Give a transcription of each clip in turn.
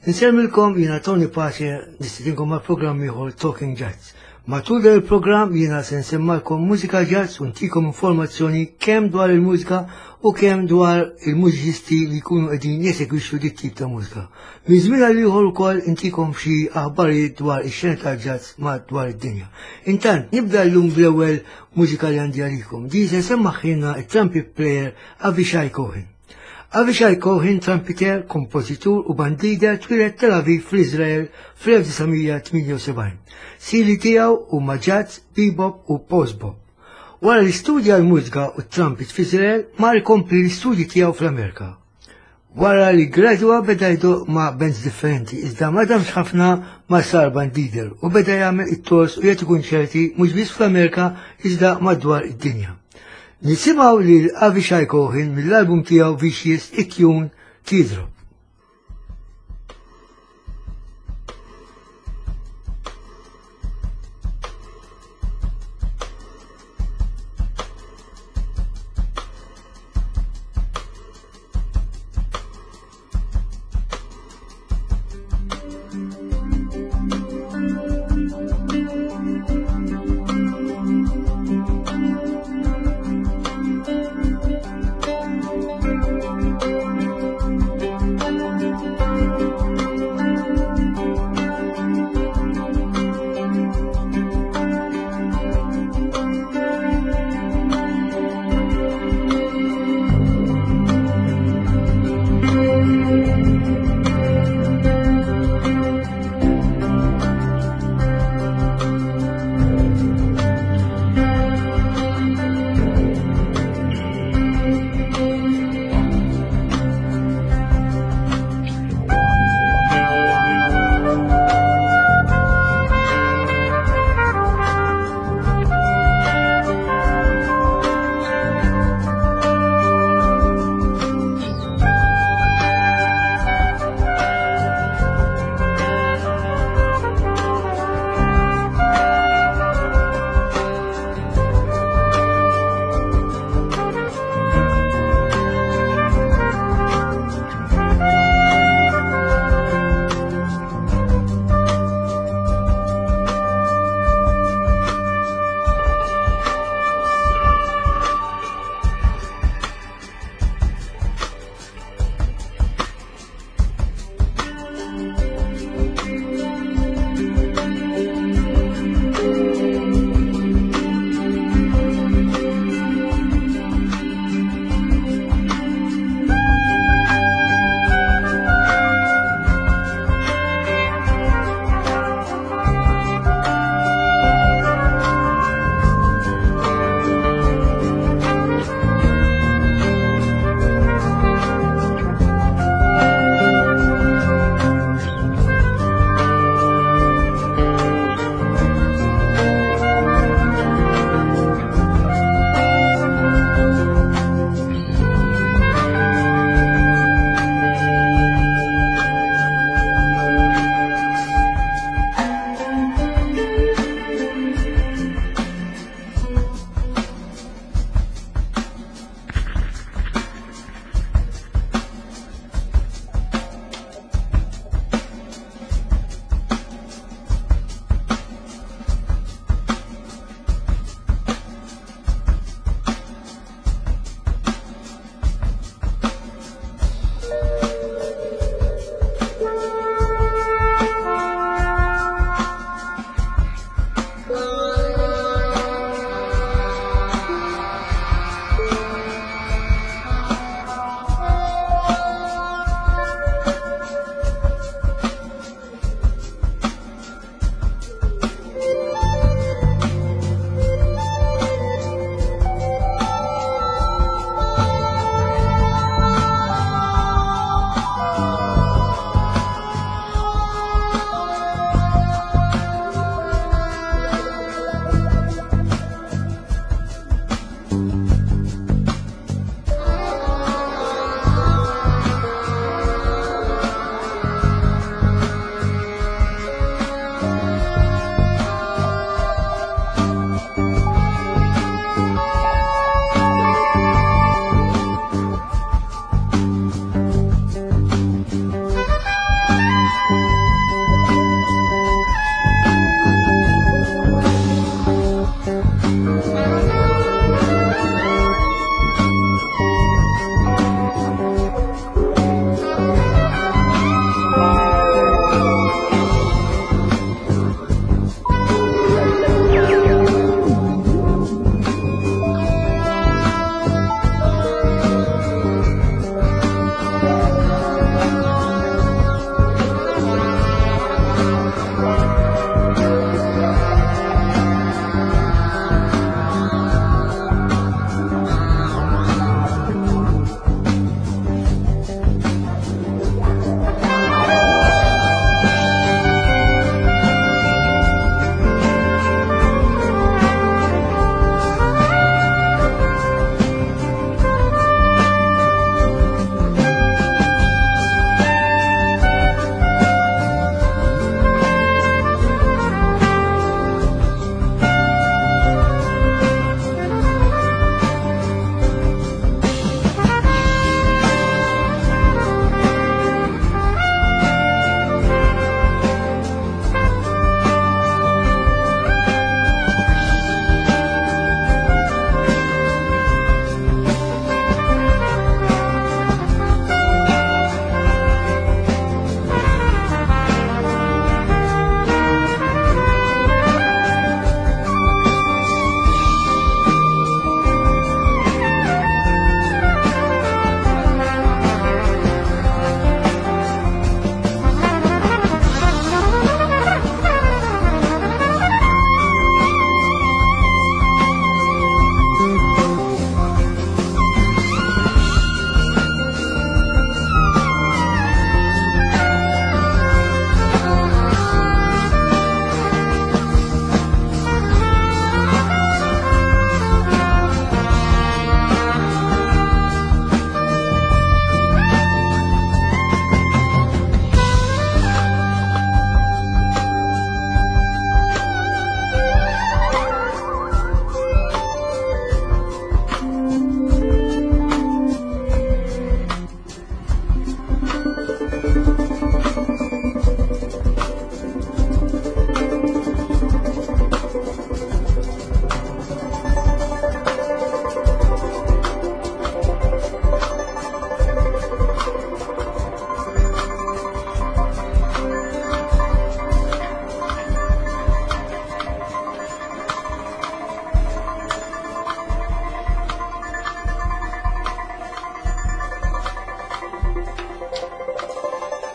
Nsemilkom jina Tony Pace nistidinkom ma' program ieħor Talking Jazz. Matul dan il-program jina se nsemmalkom mużika jazz u ntikom informazzjoni kemm dwar il-mużika u kemm dwar il-mużiċisti li jkunu qegħdin jesekwixxu dit tip ta' mużika. Min żmien għal ieħor ukoll intikom xi aħbarijiet dwar ix-xena tal-jazz madwar id-dinja. Intant nibda llum bl-ewwel mużika li għandi għalikom. Di se semmaħħilna it-trumpet player Avishai Cohen. Avishai Cohen, trumpiter, kompożitur u bandider twilet Tel Aviv fl-Izrael fl-1978. Sili tiegħu huma jazz, bebop u post-bop. Wara li studja l-mużika u t-trumpet fl-Izrael mar ikompli l-istudji tiegħu fl-Amerika. Wara li gradwa beda jduq ma' bands differenti, iżda ma damx ħafna ma' sar bandider u beda jagħmel it-tors u jagħti kunċerti mhux biss fl-Amerika iżda madwar id-dinja. Nisimaw li l-Avishai Cohen mill-album tiegħu Vicious it-tune Teardrop.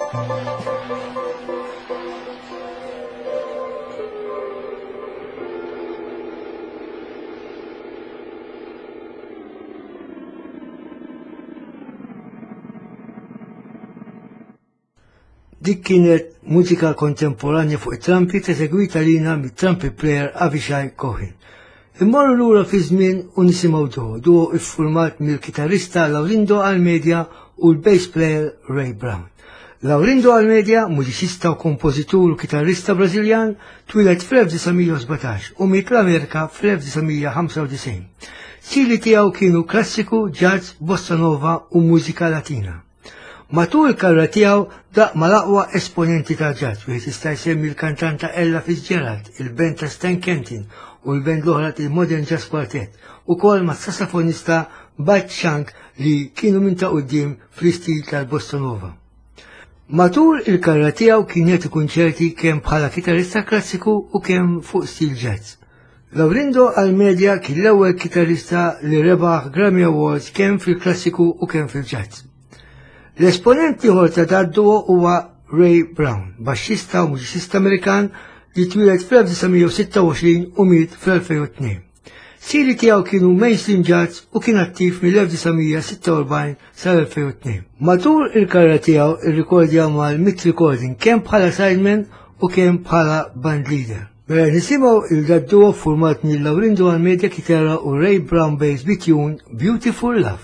Dik kienet mużika kontemporanja fuq it-trumpet eżegwita lina mit-trumpet player Avishai Cohen. Immorru lura fi żmien u nisimgħu duo iffurmat mill-kitarrista Laurindo Almeida u l-bass player Ray Brown. Laurindo Almeida, mużiċista u kompożitur u kitarrista Brażiljan, twilet fl-1917 u miet l-Amerika fl-1995. Sili tiegħu kienu klassiku, jazz, bossa nova u mużika latina. Matul il-karra tiegħu daq mal-aqwa esponenti ta' jazz wieħed jista' jsemmi l-kantanta Ella Fitzgerald, il-band ta' Stan Kenton u l-band l-oħra il-Modern Jazz Quartet, ukoll ma' sassafonista Bud Shank li kienu minn ta' quddiem fl-istil tal-bossa nova. Matul il-karra tiegħu kien jagħti kunċerti kemm bħala kitarrista klassiku u kemm fuq stil jazz. Laurindo Almeida kien l-ewwel kitarrista li rebaħ Grammy Awards kemm fil-klassiku u kemm fil-jazz. L-esponent ieħor ta' duo huwa Ray Brown, baxxista u mużiċista Amerikan li twilet fl-1926 u miet fl-2002. Siri tiegħu kienu mainstream jazz u kien attiv mill-1946 sal-2002. Matul il-karra tiegħu irrikordja mal-Mit Recording kemm bħala sideman u kemm bħala band leader. Mela nisimgħu il-duo format mill Laurindo Almeida kitarra u Ray Brown bass bitjun Beautiful Love.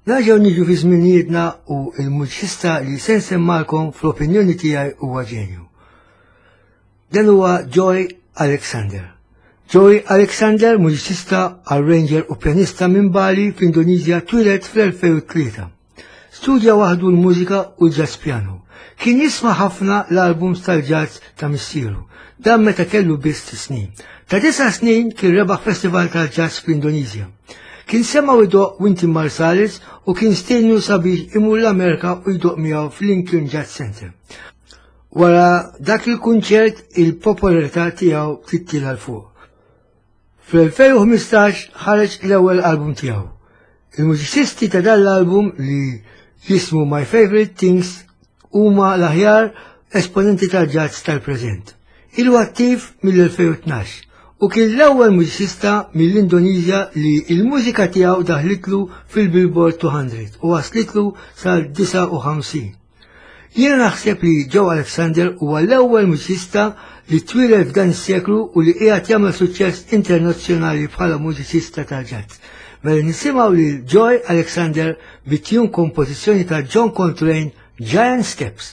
Naġaw niġu fi żminijietna u il-muġista li se nsemmalkom fl-opinjoni tiegħi huwa ġenju. Dan huwa Joy Alexander. Joy Alexander, muġista, arranger u pjanista minn Bali fl-Indonizja, twilet fl-2003. Studja waħdu l-mużika u l-jazz piano. Kien jisma' ħafna l-albums tal-jazz ta' missieru. Dan meta kellu biss snin. Ta' 9 snin kien rebaħ festival tal-jazz fl-Indonizja. Kien semma u jdoq Wynton Marsalis u kien stenju sabiex imur l-Amerika u jdoq miegħu fl-Lincoln Jazz Center. Wara dak il-kunċert il-popolarità tiegħu tittil għal fuq. Fl-2015 ħareġ l-ewwel album tiegħu. Il-mużiċisti ta' dan l-album li jismu My Favorite Things huma l-aħjar esponenti tal-jazz tal-preżent. Ilu attiv mill-2012 u kien l-ewwel mużiċista mill-Indonizja li l-mużika tiegħu daħlitlu fil-Billboard 200 u waslitlu sal-59. Jiena naħseb li Joe Alexander huwa l-ewwel mużiċista li twiled f'dan is-seklu u li qiegħed jagħmel suċċess internazzjonali bħala mużiċista tal-jazz. Mela nisimgħu lil Joy Alexander bit-tune kompożizzjoni ta' John Coltrane, Giant Steps.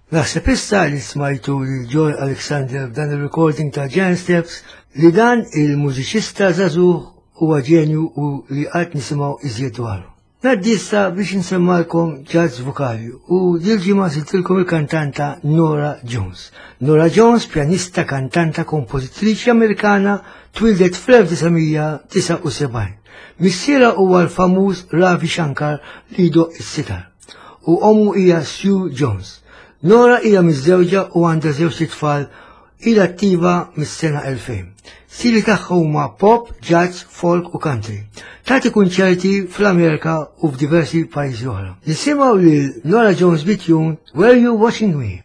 Naħseb issa li smajtu li Joy Alexander f'dan il-recording ta' Giant Steps li dan il-mużiċista żagħżugħ huwa ġenju u li qatt nisimgħu iżjed dwaru. Ngħaddi issa biex nsemmalkom ġazz vokali u dil-ġimgħa siltilkom il-kantanta Norah Jones. Norah Jones, pjanista, kantanta, kompożitriċi Amerikana, twildet fl-1979. Missiera huwa l-famuż Ravi Shankar li jdoq is-sitar u ommu hija Sue Jones. Norah hija miż-żewġa u għandha żewġ tfal ilha attiva mis-sena 2000. Stili tagħha huma pop, jazz, folk u country. Tagħti kunċerti fl-Amerika u f'diversi pajjiżi oħra. Nisimgħu lil Norah Jones bitjun Were You Watching Me?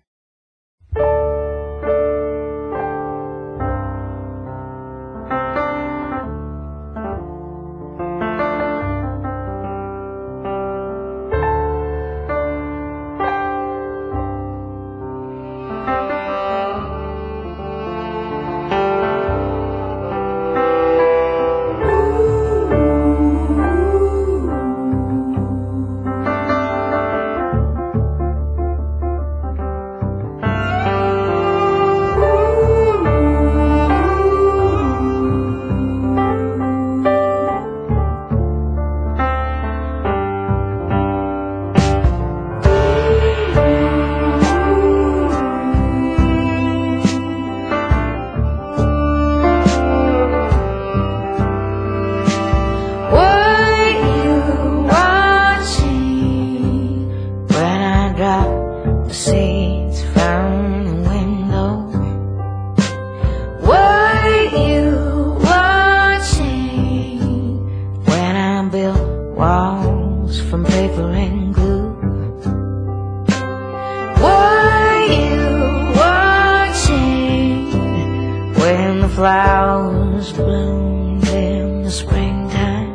Flowers bloomed in the springtime.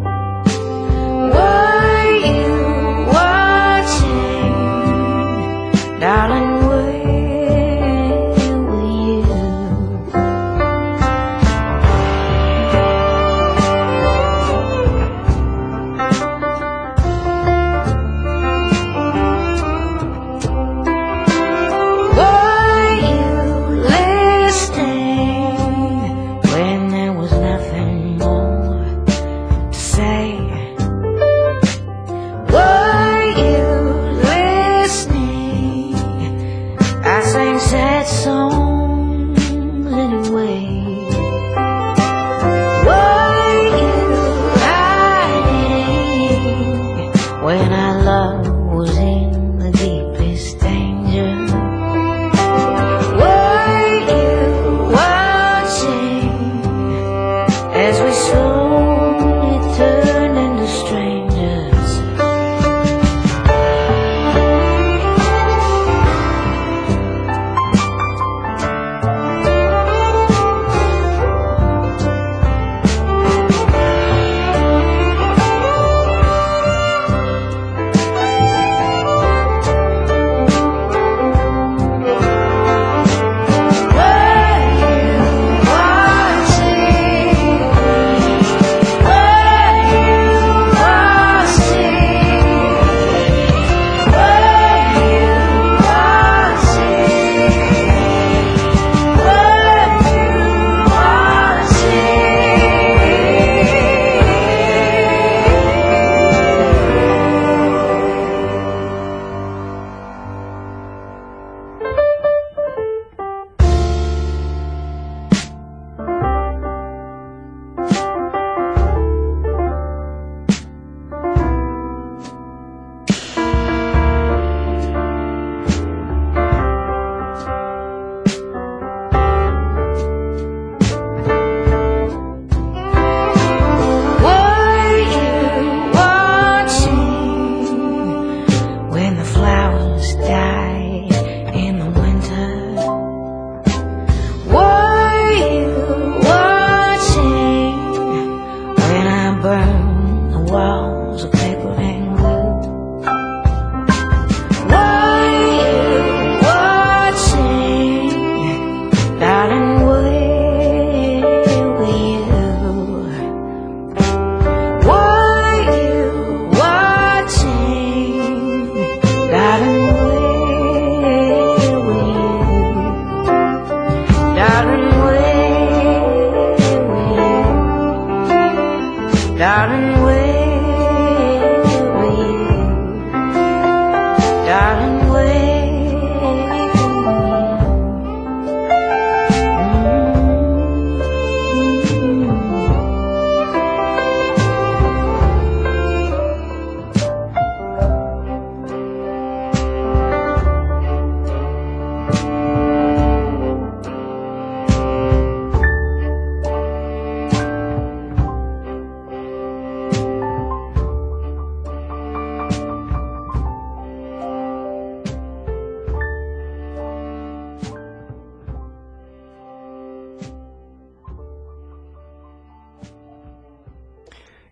Were you watching, darling? Where were you? Were you listening when there was nothing more to say? Were you listening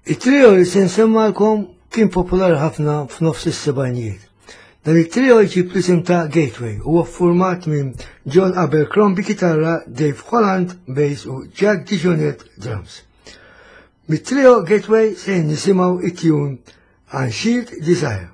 it-trio li se nsemmalkom kien popolari ħafna f'nofs is-sebgħinijiet. Dan it-trio jġib l-isem ta' Gateway huwa ffurmat minn John Abercrombie kitarra, Dave Holland bass u Jack DeJohnette drums. Mit-trio Gateway se nisimgħu it-tune Unsheathed Desire.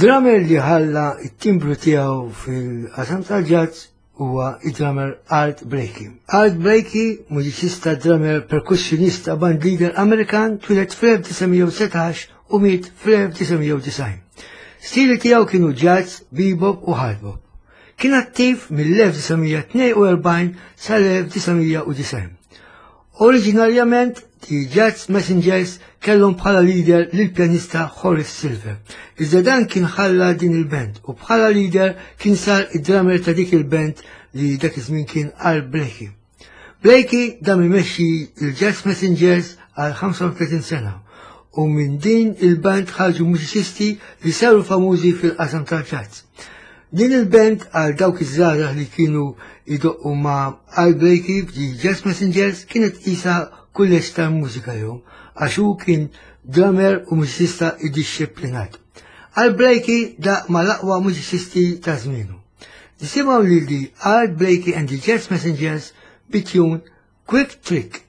Drummer li ħalla it-timbru tiegħu fil-qasam tal-jazz huwa id-drummer Art Blakey. Art Blakey, mużiċista, drummer, percussionista, band leader Amerikan, twilet fl-1917 u miet fl-1990. Stili tiegħu kienu jazz, bebop u hardbop. Kien attiv mill-1942 sal-1990. Oriġinarjament, di Jazz Messengers kellhom bħala leader lill-pjanista Horace Silver. Iżda dan kien ħalla din il-band u bħala leader kien sar id-drummer ta' dik il-band li dak iż-żmien kien Art Blakey. Blakey dam imexxi il-Jazz Messengers għal 35 sena u minn din il-band ħarġu mużiċisti li saru famużi fil-qasam tal-jazz. Din il-band għal dawk iż-żgħażagħ li kienu idoqqu ma' Art Blakey di Jazz Messengers kienet qisha kulleġġ tal-mużika jom, għax hu kien drummer u mużiċista iddixxiplinat. Art Blakey da mal-aqwa mużiċisti ta' żmienu. Nisimgħu lil di Art Blakey and the Jazz Messengers bit-tune Quick Trick.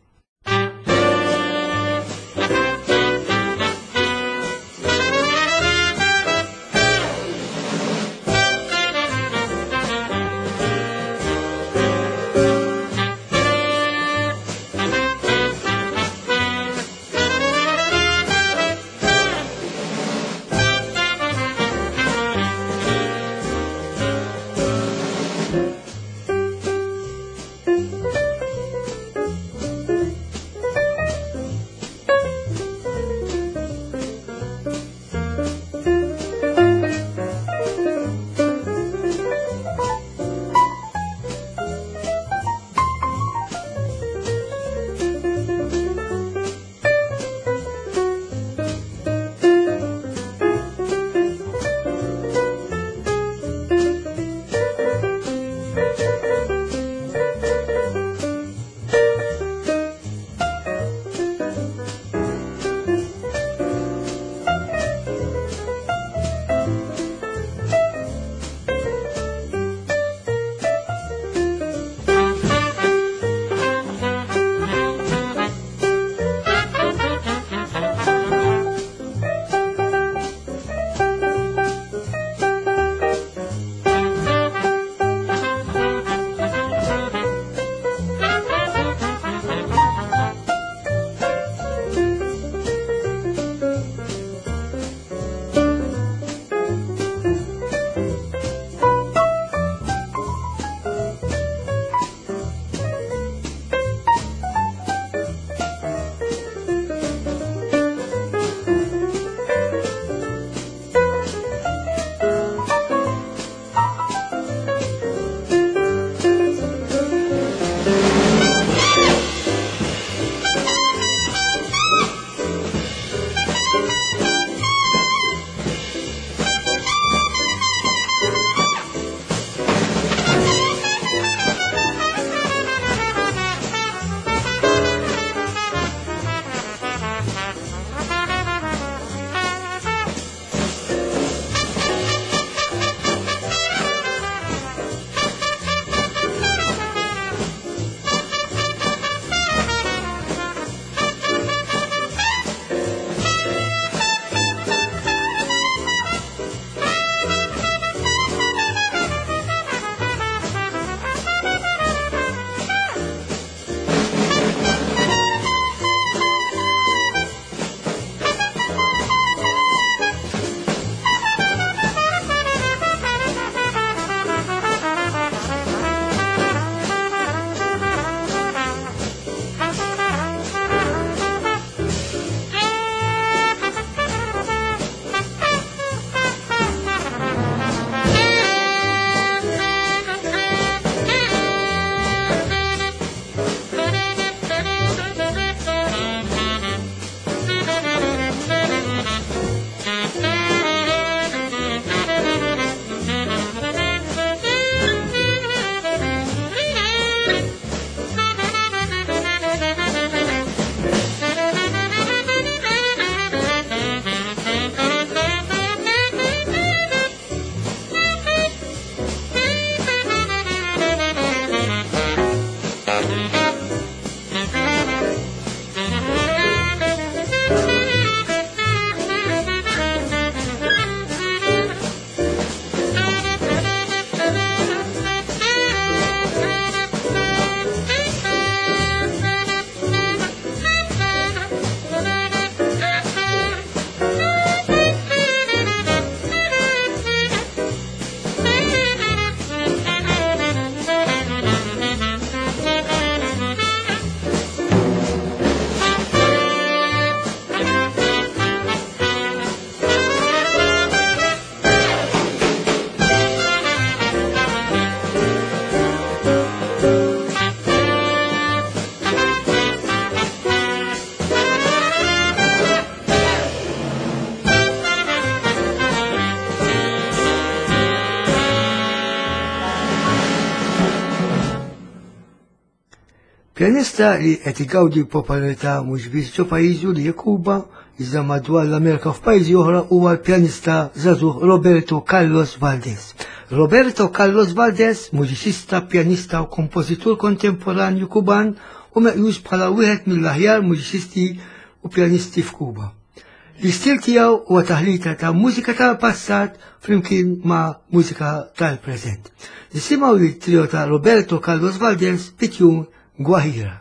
Pjanista li qed igawdi popolarità mhux biss ġo pajjiżu li hija Kuba, iżda madwar l-Amerika f'pajjiżi oħra huwa l-pjanista żagħżugħ Roberto Carlos Valdés. Roberto Carlos Valdés, muġiċista, pjanista u kompożitur kontemporanju Kuban u meqjus bħala wieħed mill-aħjar muġiċisti u pjanisti f'Kuba. L-istil tiegħu huwa taħlita ta' mużika tal-passat flimkien ma' mużika tal-preżent. Nisimgħu li trio ta' Roberto Carlos Valdés bitjun Guajira.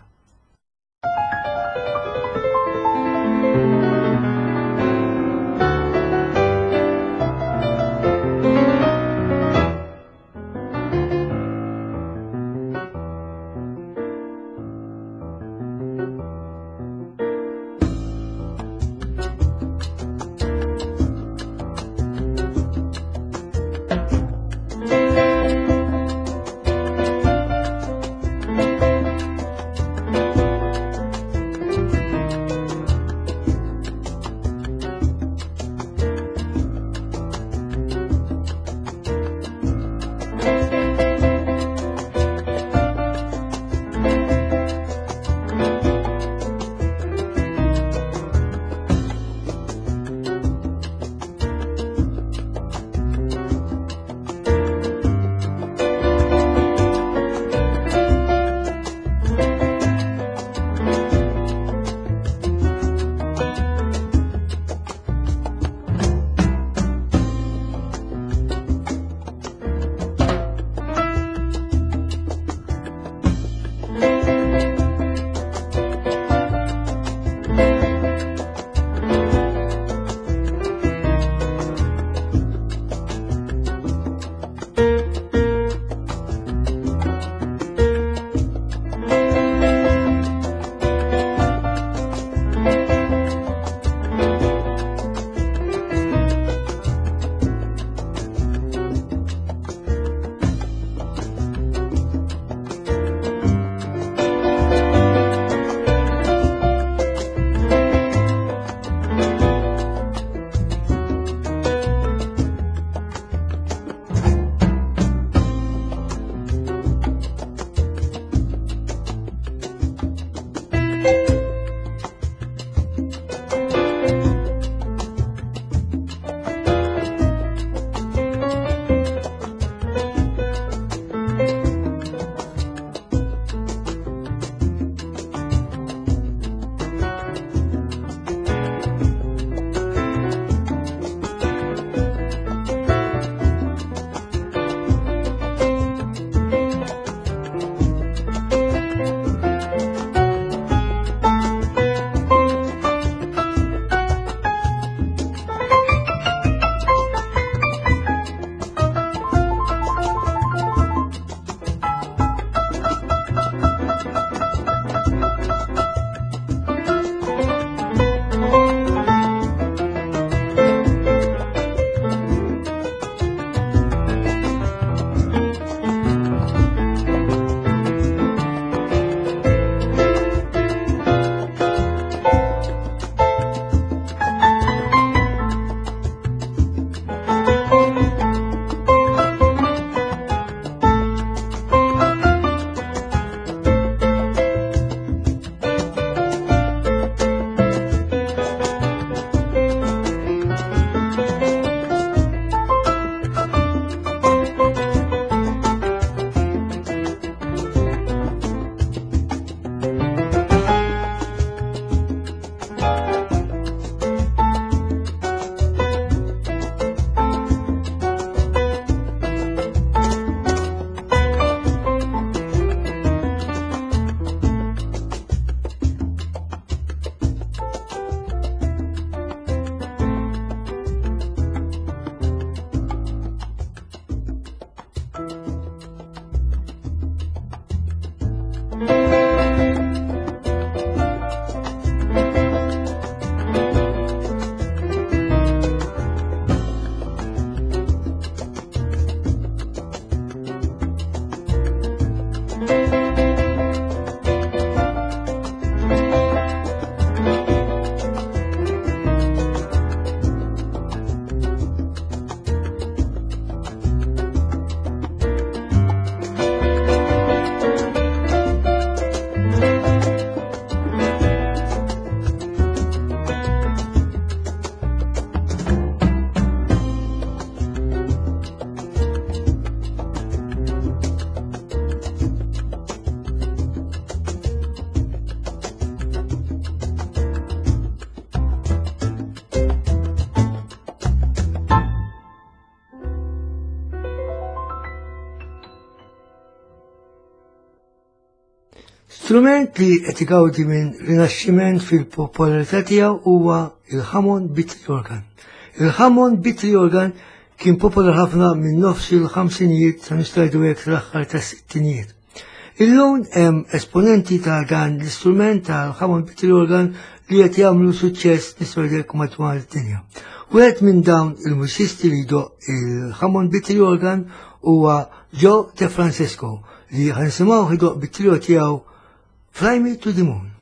L-istrument li qed igawdi minn rinaxximent fil-popolarità tiegħu huwa il-Hammond B3 organ. Il-Hammond B3 organ kien popolar ħafna minn nofs il-ħamsinijiet sa nistgħidu hekk l-aħħar tas-sittinijiet. Illum hemm esponenti ta' dan l-istrument tal-Hammond B3 organ li qed jagħmlu suċċess nistgħu hekk madwar id-dinja. Wieħed minn dawn il-musisti li jdoq il-Hammond B3 organ huwa Joe DeFrancesco li ħansimgħu jdoq bit-trio tiegħu Fly Me to the Moon.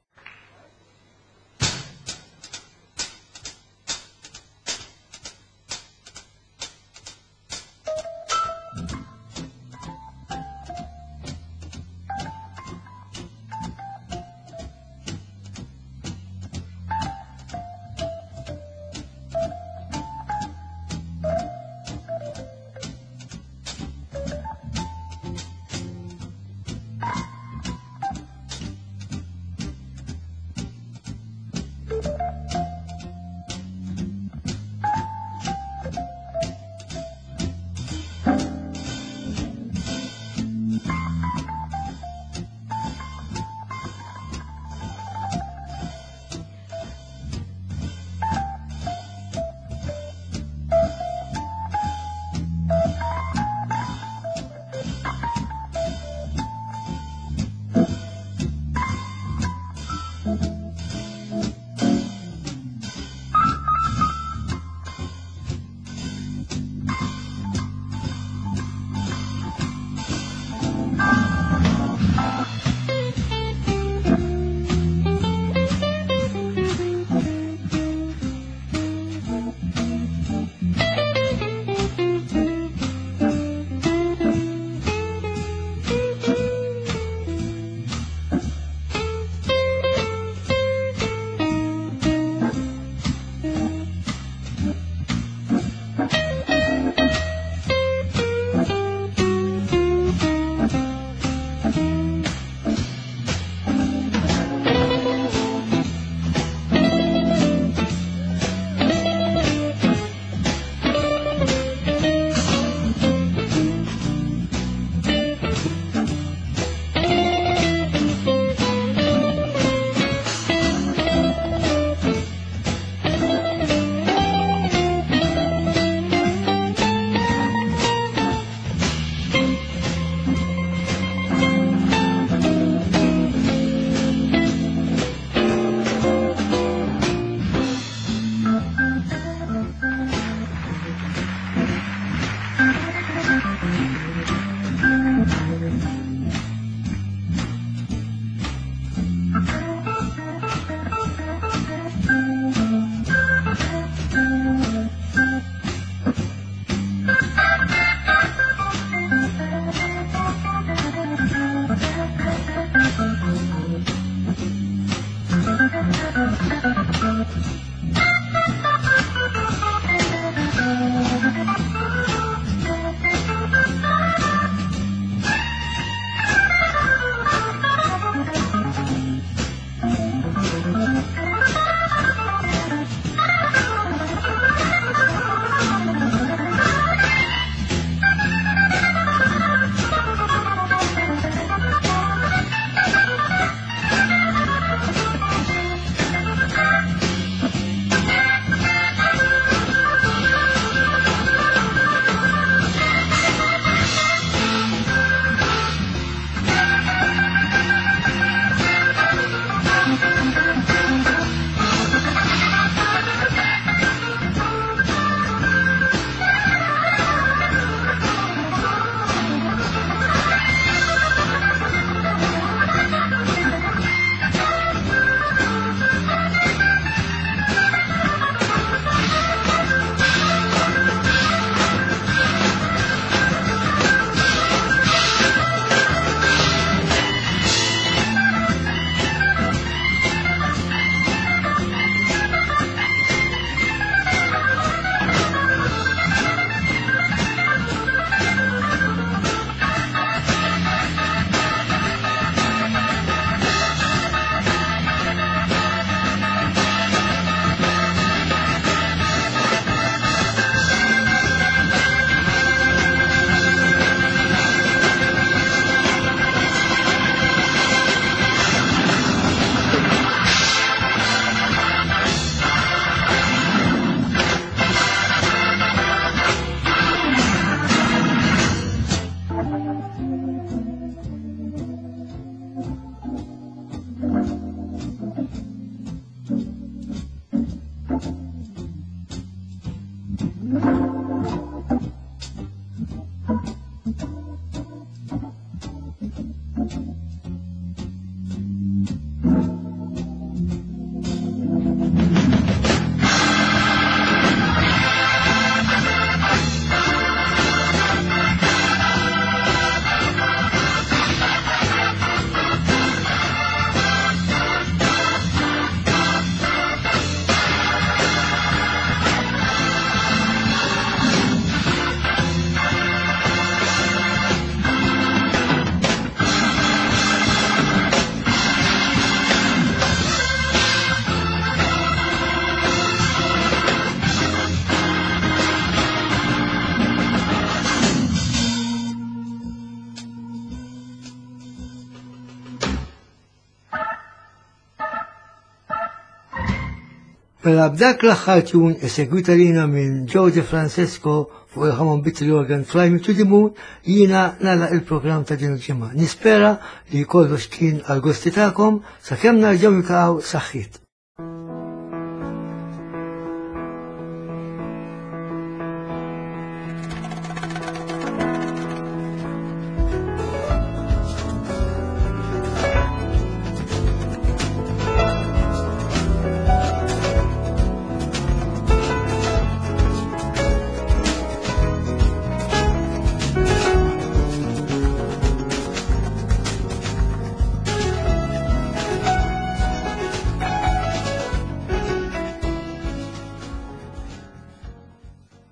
Mela b'dak l-aħħar tune esegwita lina minn Joe De Francesco fuq il-ħamon bit l-organ Fly Me to the Moon jiena nagħlaq il-programm ta' din il-ġimgħa. Nispera li kollox kien għal gosti tagħkom sakemm narġgħu niltaqgħu saħħit.